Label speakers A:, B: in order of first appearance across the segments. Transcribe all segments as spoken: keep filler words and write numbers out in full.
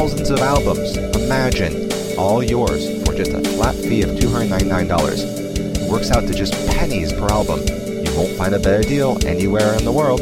A: thousands of albums. Imagine, all yours for just a flat fee of two hundred ninety-nine dollars. It works out to just pennies per album. You won't find a better deal anywhere in the world.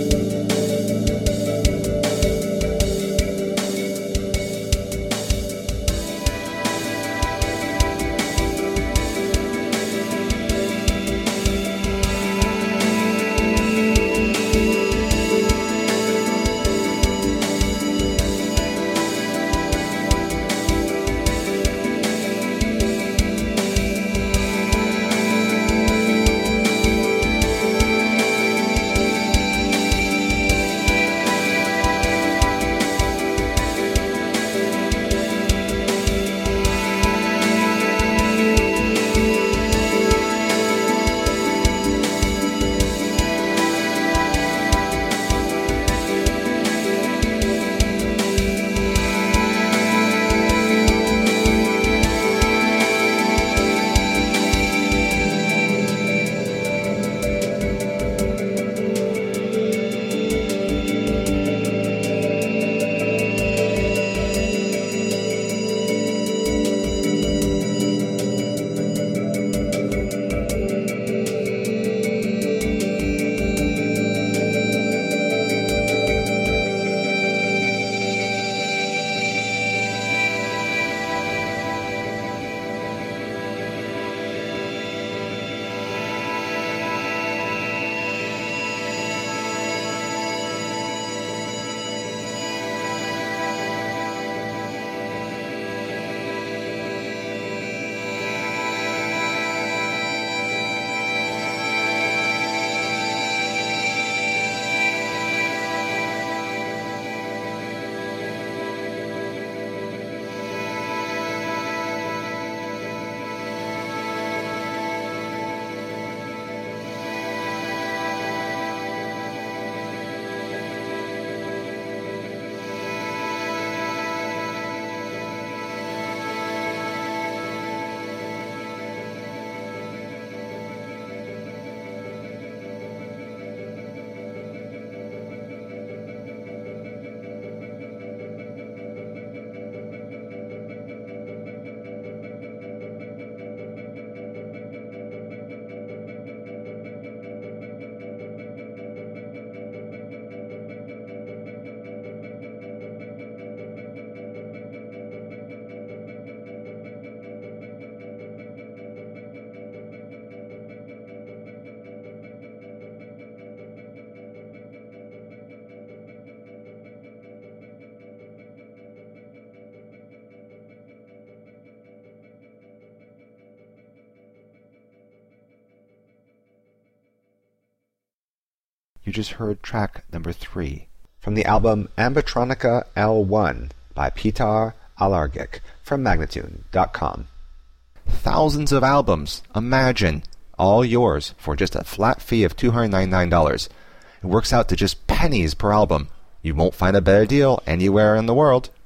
A: You just heard track number three from the album Ambitronica L one by Petar Alargic from Magnatune dot com. Thousands of albums. Imagine, all yours for just a flat fee of two hundred ninety-nine dollars. It works out to just pennies per album. You won't find a better deal anywhere in the world.